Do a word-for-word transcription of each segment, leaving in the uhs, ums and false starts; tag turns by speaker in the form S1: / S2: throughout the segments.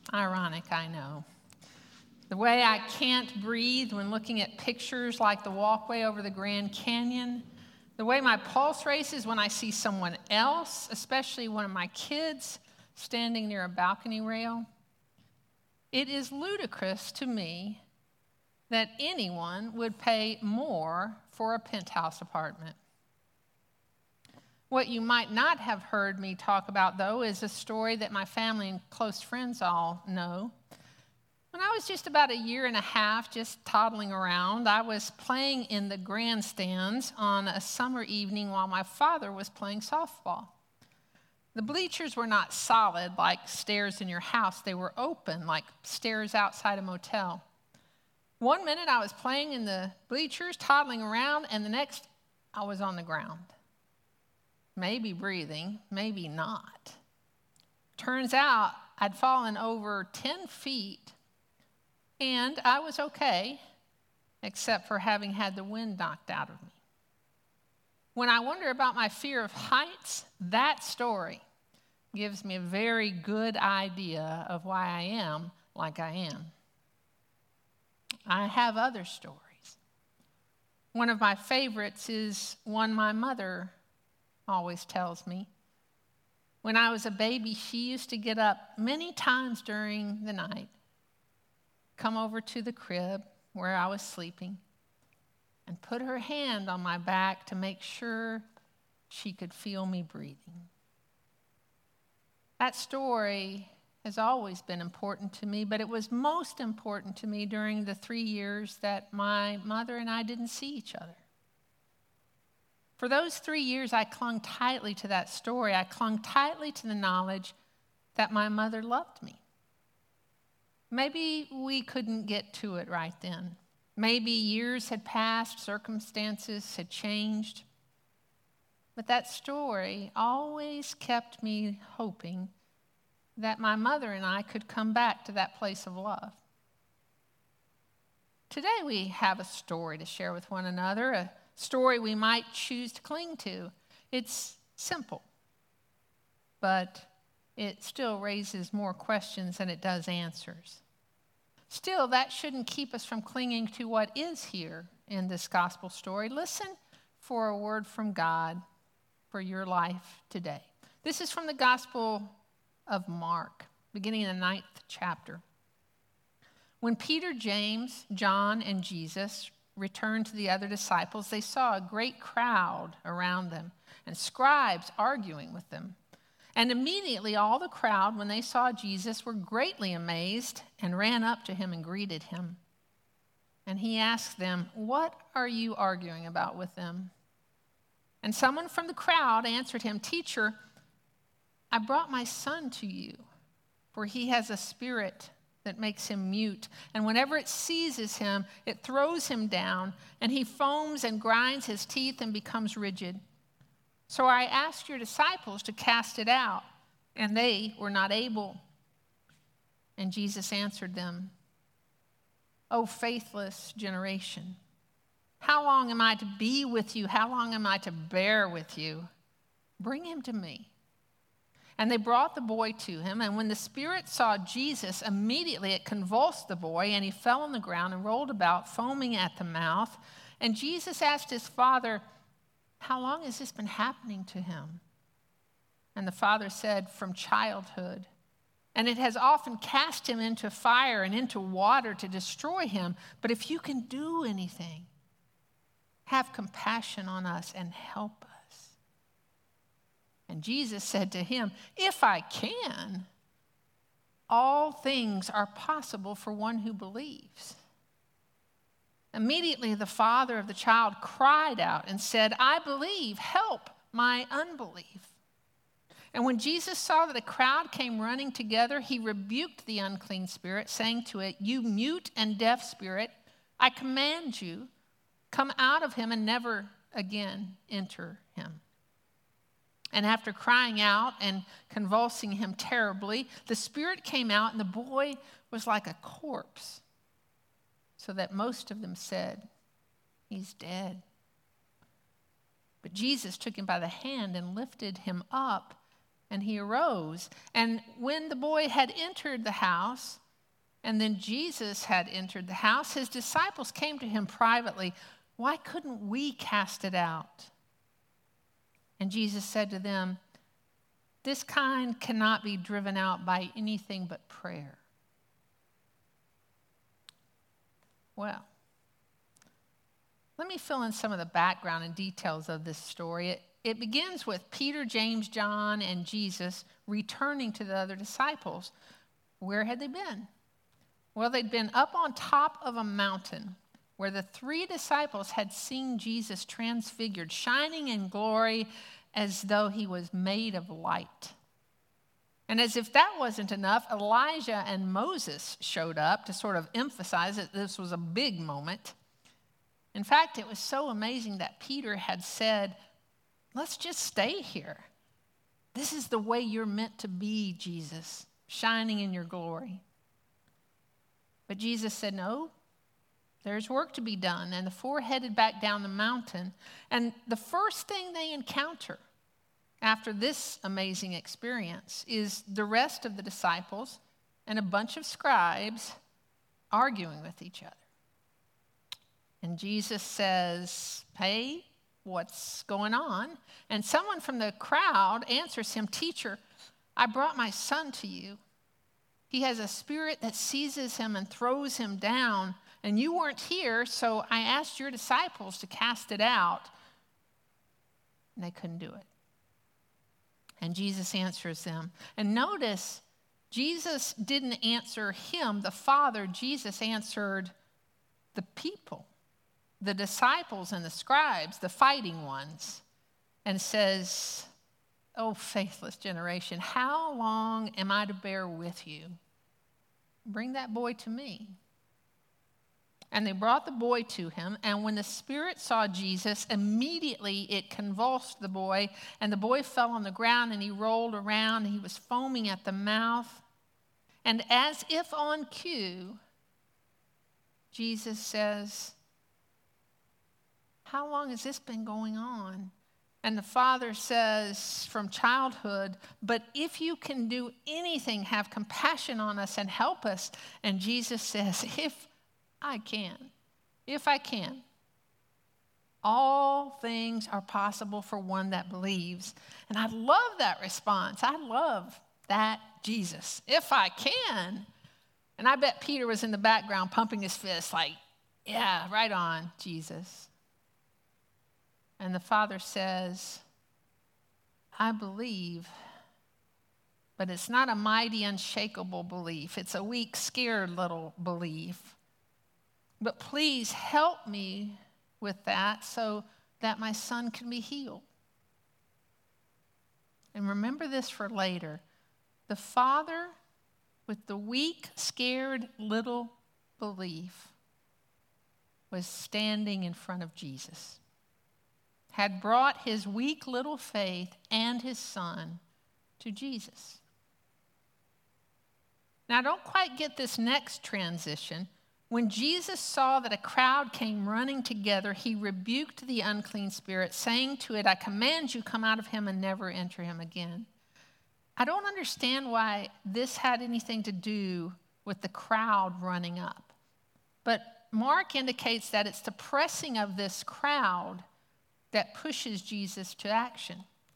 S1: Ironic, I know. The way I can't breathe when looking at pictures like the walkway over the Grand Canyon. The way my pulse races when I see someone else, especially one of my kids, standing near a balcony rail. It is ludicrous to me that anyone would pay more for a penthouse apartment. What you might not have heard me talk about, though, is a story that my family and close friends all know. When I was just about a year and a half, just toddling around, I was playing in the grandstands on a summer evening while my father was playing softball. The bleachers were not solid like stairs in your house. They were open like stairs outside a motel. One minute I was playing in the bleachers, toddling around, and the next I was on the ground. Maybe breathing, maybe not. Turns out I'd fallen over ten feet, and I was okay, except for having had the wind knocked out of me. When I wonder about my fear of heights, that story gives me a very good idea of why I am like I am. I have other stories. One of my favorites is one my mother always tells me. When I was a baby, she used to get up many times during the night, come over to the crib where I was sleeping, and put her hand on my back to make sure she could feel me breathing. That story has always been important to me, but it was most important to me during the three years that my mother and I didn't see each other. For those three years, I clung tightly to that story. I clung tightly to the knowledge that my mother loved me. Maybe we couldn't get to it right then. Maybe years had passed, circumstances had changed. But that story always kept me hoping that my mother and I could come back to that place of love. Today we have a story to share with one another, a story we might choose to cling to. It's simple, but it still raises more questions than it does answers. Still, that shouldn't keep us from clinging to what is here in this gospel story. Listen for a word from God for your life today. This is from the Gospel of Mark, beginning in the ninth chapter. When Peter, James, John, and Jesus returned to the other disciples, they saw a great crowd around them and scribes arguing with them. And immediately all the crowd, when they saw Jesus, were greatly amazed and ran up to him and greeted him. And he asked them, "What are you arguing about with them?" And someone from the crowd answered him, "Teacher, I brought my son to you, for he has a spirit that makes him mute. And whenever it seizes him, it throws him down, and he foams and grinds his teeth and becomes rigid. So I asked your disciples to cast it out, and they were not able." And Jesus answered them, "O faithless generation, how long am I to be with you? How long am I to bear with you? Bring him to me." And they brought the boy to him, and when the spirit saw Jesus, immediately it convulsed the boy, and he fell on the ground and rolled about, foaming at the mouth. And Jesus asked his father, "How long has this been happening to him?" And the father said, "From childhood. And it has often cast him into fire and into water to destroy him. But if you can do anything, have compassion on us and help us." And Jesus said to him, "If I can, all things are possible for one who believes." Immediately the father of the child cried out and said, "I believe, help my unbelief." And when Jesus saw that a crowd came running together, he rebuked the unclean spirit, saying to it, "You mute and deaf spirit, I command you, come out of him and never again enter him." And after crying out and convulsing him terribly, the spirit came out, and the boy was like a corpse, so that most of them said, "He's dead." But Jesus took him by the hand and lifted him up, And he arose. And when the boy had entered the house, and then Jesus had entered the house, his disciples came to him privately. Why couldn't we cast it out? And Jesus said to them, this kind cannot be driven out by anything but prayer. Well, let me fill in some of the background and details of this story. It, it begins with Peter, James, John, and Jesus returning to the other disciples. Where had they been? Well, they'd been up on top of a mountain where the three disciples had seen Jesus transfigured, shining in glory as though he was made of light. And as if that wasn't enough, Elijah and Moses showed up to sort of emphasize that this was a big moment. In fact, it was so amazing that Peter had said, let's just stay here. This is the way you're meant to be, Jesus, shining in your glory. But Jesus said, no, there's work to be done. And the four headed back down the mountain. And the first thing they encounter after this amazing experience is the rest of the disciples and a bunch of scribes arguing with each other. And Jesus says, hey, what's going on? And someone from the crowd answers him, teacher, I brought my son to you. He has a spirit that seizes him and throws him down. And you weren't here, so I asked your disciples to cast it out. And they couldn't do it. And Jesus answers them. And notice, Jesus didn't answer him, the Father. Jesus answered the people, the disciples and the scribes, the fighting ones, and says, oh, faithless generation, how long am I to bear with you? Bring that boy to me. And they brought the boy to him, and when the spirit saw Jesus, immediately it convulsed the boy, and the boy fell on the ground, and he rolled around, and he was foaming at the mouth. And as if on cue, Jesus says, how long has this been going on? And the father says from childhood, but if you can do anything, have compassion on us and help us. And Jesus says, if I can, if I can. All things are possible for one that believes. And I love that response. I love that Jesus. If I can. And I bet Peter was in the background pumping his fist like, yeah, right on, Jesus. And the Father says, I believe, but it's not a mighty, unshakable belief. It's a weak, scared little belief. But please help me with that so that my son can be healed. And remember this for later. The Father, with the weak, scared little belief, was standing in front of Jesus, had brought his weak little faith and his son to Jesus. Now, I don't quite get this next transition. When Jesus saw that a crowd came running together, he rebuked the unclean spirit, saying to it, I command you, come out of him and never enter him again. I don't understand why this had anything to do with the crowd running up. But Mark indicates that it's the pressing of this crowd that pushes Jesus to action.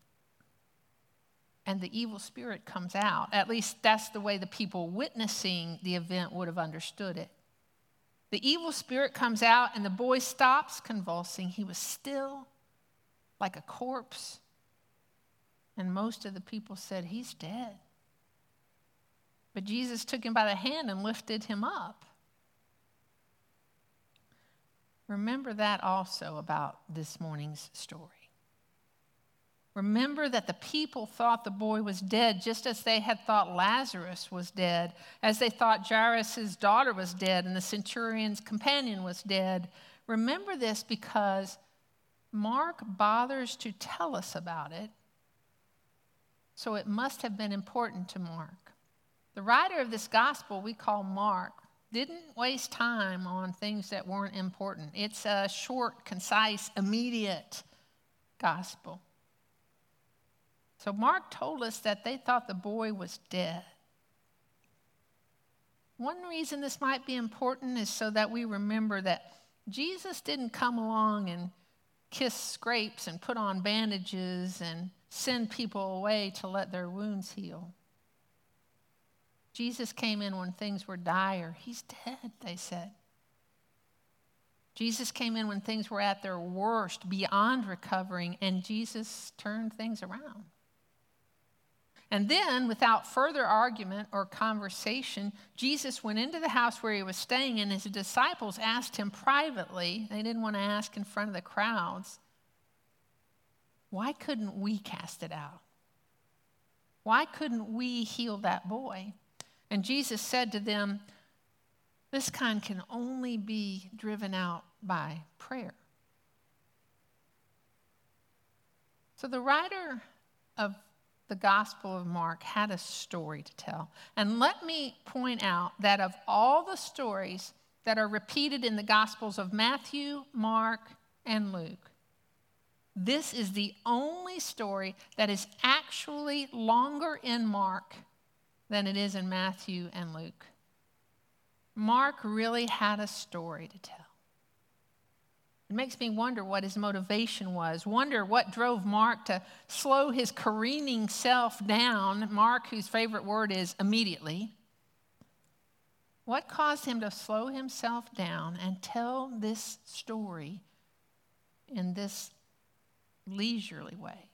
S1: And the evil spirit comes out. At least that's the way the people witnessing the event would have understood it. The evil spirit comes out and the boy stops convulsing. He was still like a corpse. And most of the people said, he's dead. But Jesus took him by the hand and lifted him up. Remember that also about this morning's story. Remember that the people thought the boy was dead just as they had thought Lazarus was dead, as they thought Jairus' daughter was dead and the centurion's companion was dead. Remember this because Mark bothers to tell us about it, so it must have been important to Mark. The writer of this gospel we call Mark didn't waste time on things that weren't important. It's a short, concise, immediate gospel. So Mark told us that they thought the boy was dead. One reason this might be important is so that we remember that Jesus didn't come along and kiss scrapes and put on bandages and send people away to let their wounds heal. Jesus came in when things were dire. He's dead, they said. Jesus came in when things were at their worst, beyond recovering, and Jesus turned things around. And then, without further argument or conversation, Jesus went into the house where he was staying, and his disciples asked him privately, they didn't want to ask in front of the crowds, why couldn't we cast it out? Why couldn't we heal that boy? And Jesus said to them, this kind can only be driven out by prayer. So the writer of the Gospel of Mark had a story to tell. And let me point out that of all the stories that are repeated in the Gospels of Matthew, Mark, and Luke, this is the only story that is actually longer in Mark than it is in Matthew and Luke. Mark really had a story to tell. It makes me wonder what his motivation was, wonder what drove Mark to slow his careening self down. Mark, whose favorite word is immediately. What caused him to slow himself down and tell this story in this leisurely way?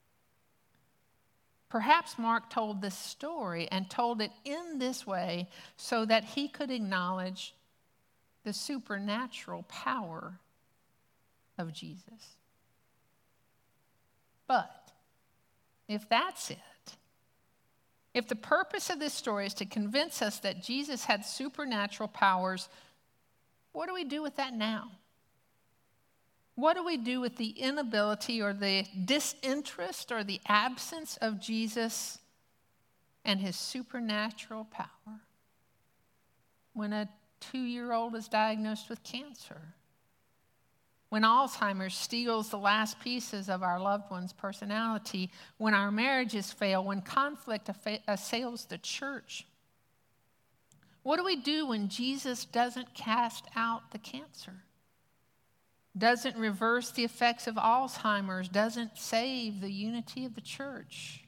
S1: Perhaps Mark told this story and told it in this way so that he could acknowledge the supernatural power of Jesus. But if that's it, if the purpose of this story is to convince us that Jesus had supernatural powers, what do we do with that now? What do we do with the inability or the disinterest or the absence of Jesus and his supernatural power when a two-year-old is diagnosed with cancer? When Alzheimer's steals the last pieces of our loved one's personality, when our marriages fail, when conflict assails the church? What do we do when Jesus doesn't cast out the cancer? Doesn't reverse the effects of Alzheimer's, doesn't save the unity of the church?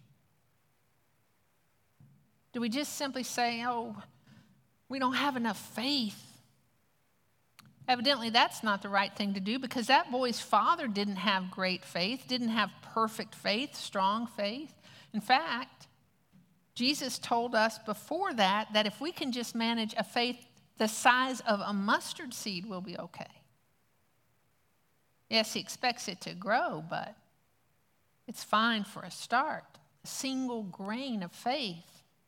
S1: Do we just simply say, oh, we don't have enough faith? Evidently, that's not the right thing to do because that boy's father didn't have great faith, didn't have perfect faith, strong faith. In fact, Jesus told us before that that if we can just manage a faith the size of a mustard seed, we'll be okay. Yes, he expects it to grow, but it's fine for a start. A single grain of faith.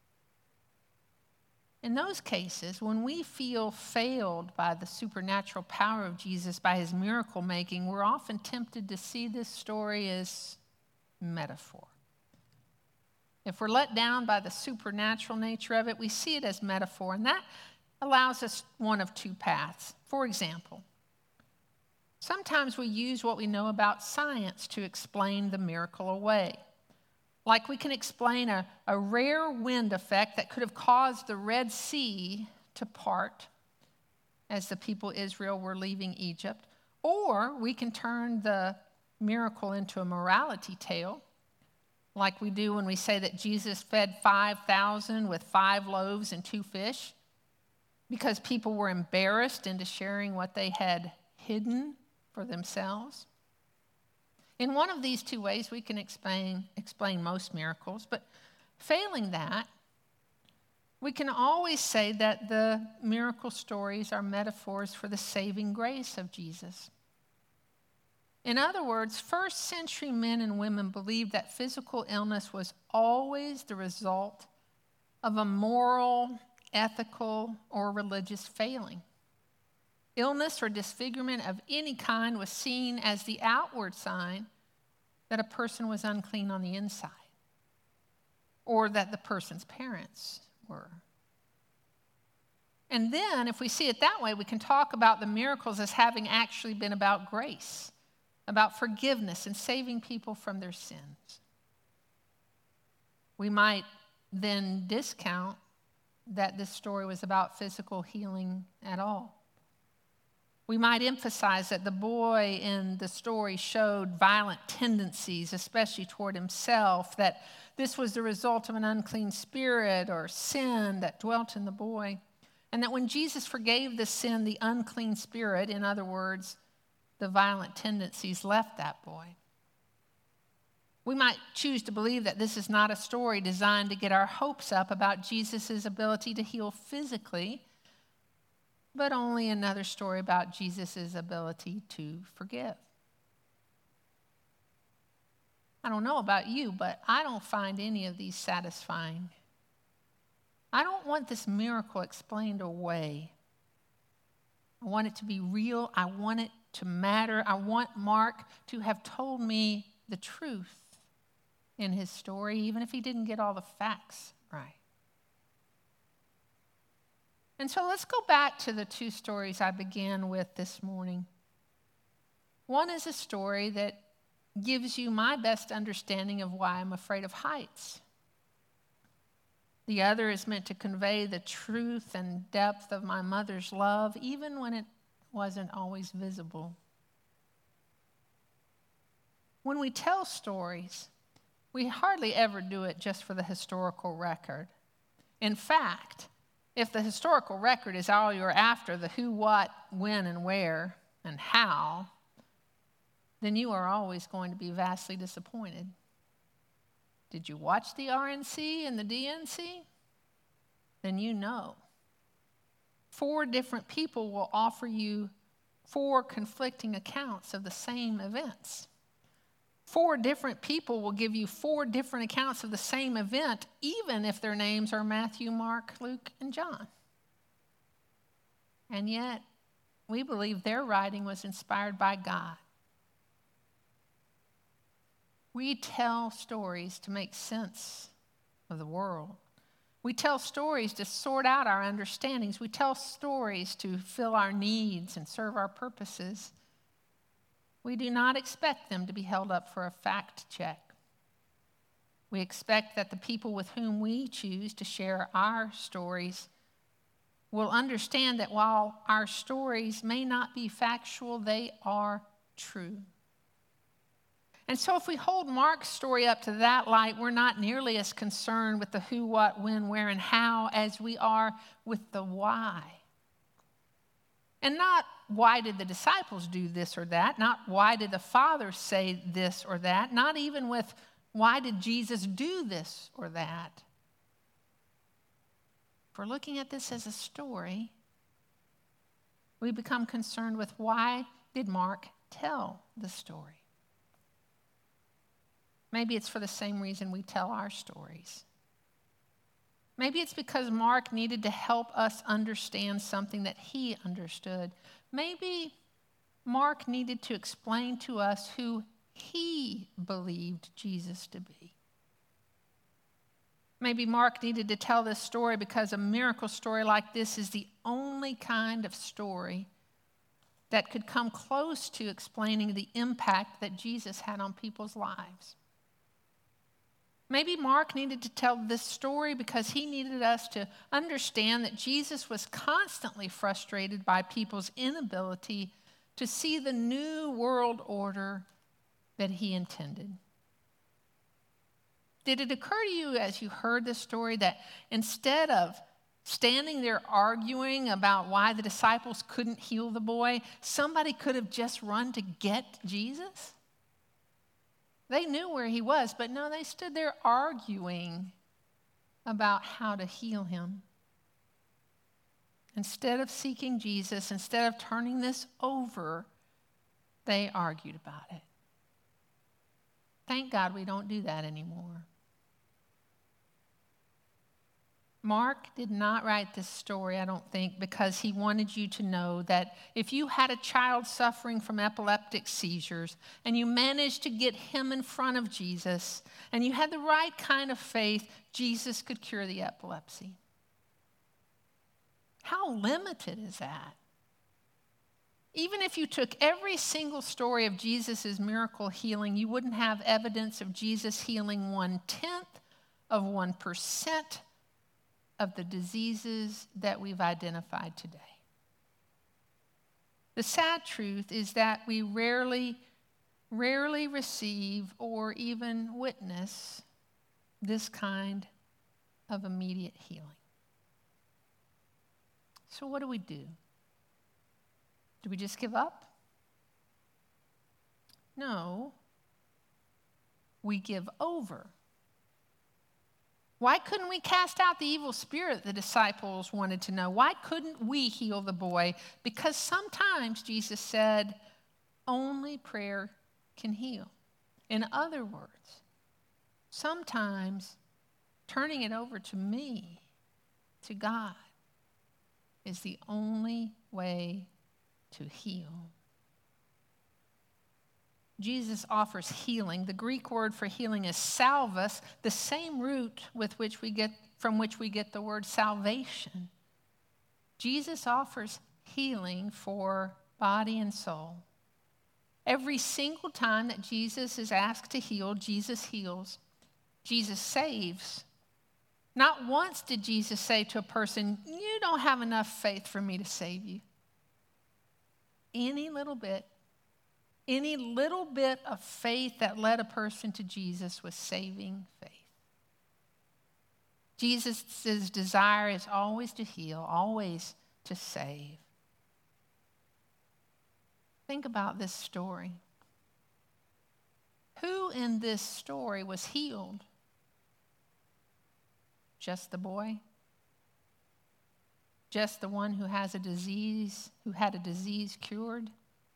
S1: In those cases, when we feel failed by the supernatural power of Jesus, by his miracle making, we're often tempted to see this story as metaphor. If we're let down by the supernatural nature of it, we see it as metaphor, and that allows us one of two paths. For example, sometimes we use what we know about science to explain the miracle away. Like we can explain a, a rare wind effect that could have caused the Red Sea to part as the people of Israel were leaving Egypt. Or we can turn the miracle into a morality tale, like we do when we say that Jesus fed five thousand with five loaves and two fish because people were embarrassed into sharing what they had hidden for themselves. In one of these two ways, we can explain, explain most miracles, but failing that, we can always say that the miracle stories are metaphors for the saving grace of Jesus. In other words, first century men and women believed that physical illness was always the result of a moral, ethical, or religious failing. Illness or disfigurement of any kind was seen as the outward sign that a person was unclean on the inside, or that the person's parents were. And then, if we see it that way, we can talk about the miracles as having actually been about grace, about forgiveness and saving people from their sins. We might then discount that this story was about physical healing at all. We might emphasize that the boy in the story showed violent tendencies, especially toward himself, that this was the result of an unclean spirit or sin that dwelt in the boy, and that when Jesus forgave the sin, the unclean spirit, in other words, the violent tendencies, left that boy. We might choose to believe that this is not a story designed to get our hopes up about Jesus' ability to heal physically, but only another story about Jesus' ability to forgive. I don't know about you, but I don't find any of these satisfying. I don't want this miracle explained away. I want it to be real. I want it to matter. I want Mark to have told me the truth in his story, even if he didn't get all the facts right. And so let's go back to the two stories I began with this morning. One is a story that gives you my best understanding of why I'm afraid of heights. The other is meant to convey the truth and depth of my mother's love, even when it wasn't always visible. When we tell stories, we hardly ever do it just for the historical record. In fact, if the historical record is all you're after, the who, what, when, and where, and how, then you are always going to be vastly disappointed. Did you watch the R N C and the D N C? Then you know. Four different people will offer you four conflicting accounts of the same events. Four different people will give you four different accounts of the same event, even if their names are Matthew, Mark, Luke, and John. And yet, we believe their writing was inspired by God. We tell stories to make sense of the world. We tell stories to sort out our understandings. We tell stories to fill our needs and serve our purposes. We do not expect them to be held up for a fact check. We expect that the people with whom we choose to share our stories will understand that while our stories may not be factual, they are true. And so if we hold Mark's story up to that light, we're not nearly as concerned with the who, what, when, where, and how as we are with the why. And not why did the disciples do this or that, not why did the Father say this or that, not even with why did Jesus do this or that. If we're looking at this as a story, we become concerned with why did Mark tell the story. Maybe it's for the same reason we tell our stories. Maybe it's because Mark needed to help us understand something that he understood. Maybe Mark needed to explain to us who he believed Jesus to be. Maybe Mark needed to tell this story because a miracle story like this is the only kind of story that could come close to explaining the impact that Jesus had on people's lives. Maybe Mark needed to tell this story because he needed us to understand that Jesus was constantly frustrated by people's inability to see the new world order that he intended. Did it occur to you as you heard this story that instead of standing there arguing about why the disciples couldn't heal the boy, somebody could have just run to get Jesus? They knew where he was, but no, they stood there arguing about how to heal him. Instead of seeking Jesus, instead of turning this over, they argued about it. Thank God we don't do that anymore. Mark did not write this story, I don't think, because he wanted you to know that if you had a child suffering from epileptic seizures and you managed to get him in front of Jesus and you had the right kind of faith, Jesus could cure the epilepsy. How limited is that? Even if you took every single story of Jesus' miracle healing, you wouldn't have evidence of Jesus healing one-tenth of one percent of the diseases that we've identified today. The sad truth is that we rarely, rarely receive or even witness this kind of immediate healing. So what do we do? Do we just give up? No. We give over. Why couldn't we cast out the evil spirit, the disciples wanted to know? Why couldn't we heal the boy? Because sometimes, Jesus said, only prayer can heal. In other words, sometimes turning it over to me, to God, is the only way to heal. Jesus offers healing. The Greek word for healing is salvus, the same root with which we get, from which we get the word salvation. Jesus offers healing for body and soul. Every single time that Jesus is asked to heal, Jesus heals. Jesus saves. Not once did Jesus say to a person, you don't have enough faith for me to save you. Any little bit. Any little bit of faith that led a person to Jesus was saving faith. Jesus' desire is always to heal, always to save. Think about this story. Who in this story was healed? Just the boy? Just the one who has a disease, who had a disease cured?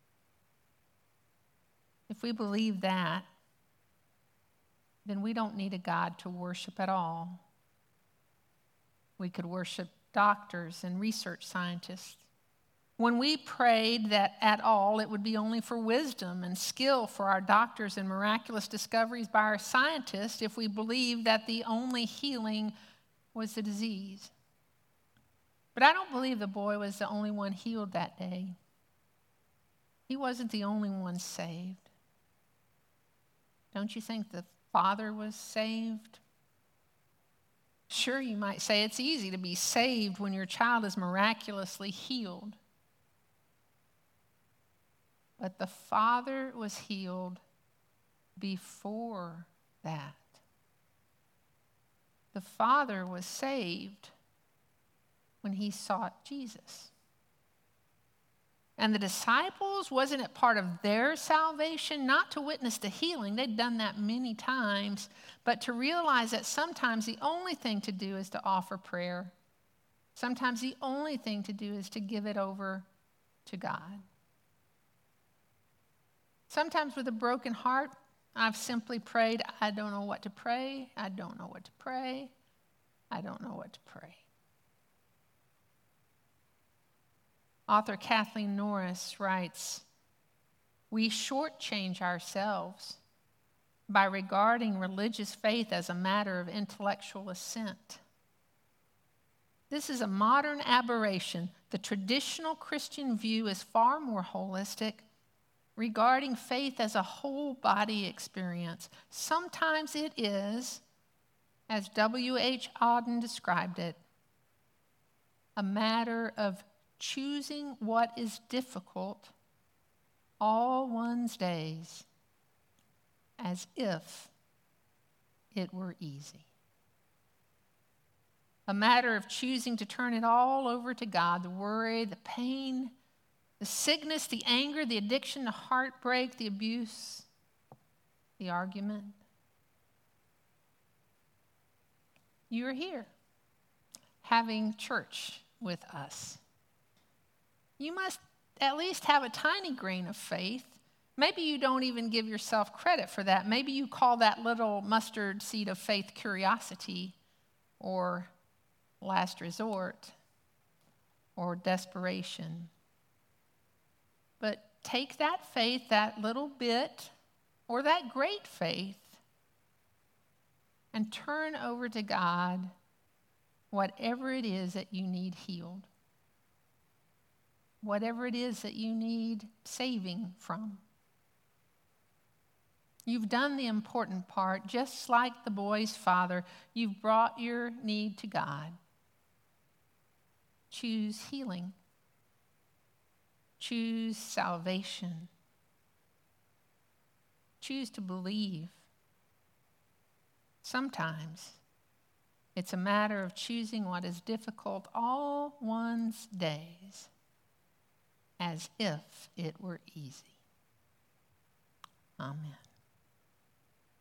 S1: If we believe that, then we don't need a God to worship at all. We could worship doctors and research scientists. When we prayed that at all, it would be only for wisdom and skill for our doctors and miraculous discoveries by our scientists if we believed that the only healing was the disease. But I don't believe the boy was the only one healed that day. He wasn't the only one saved. Don't you think the father was saved? Sure, you might say it's easy to be saved when your child is miraculously healed. But the father was healed before that. The father was saved when he sought Jesus. And the disciples, wasn't it part of their salvation not to witness the healing? They'd done that many times, but to realize that sometimes the only thing to do is to offer prayer. Sometimes the only thing to do is to give it over to God. Sometimes with a broken heart, I've simply prayed, I don't know what to pray, I don't know what to pray, I don't know what to pray. Author Kathleen Norris writes, we shortchange ourselves by regarding religious faith as a matter of intellectual assent. This is a modern aberration. The traditional Christian view is far more holistic, regarding faith as a whole body experience. Sometimes it is, as W H Auden described it, a matter of choosing what is difficult all one's days as if it were easy. A matter of choosing to turn it all over to God, the worry, the pain, the sickness, the anger, the addiction, the heartbreak, the abuse, the argument. You're here having church with us. You must at least have a tiny grain of faith. Maybe you don't even give yourself credit for that. Maybe you call that little mustard seed of faith curiosity or last resort or desperation. But take that faith, that little bit, or that great faith, and turn over to God whatever it is that you need healed. Whatever it is that you need saving from. You've done the important part, just like the boy's father. You've brought your need to God. Choose healing. Choose salvation. Choose to believe. Sometimes it's a matter of choosing what is difficult all one's days as if it were easy. Amen.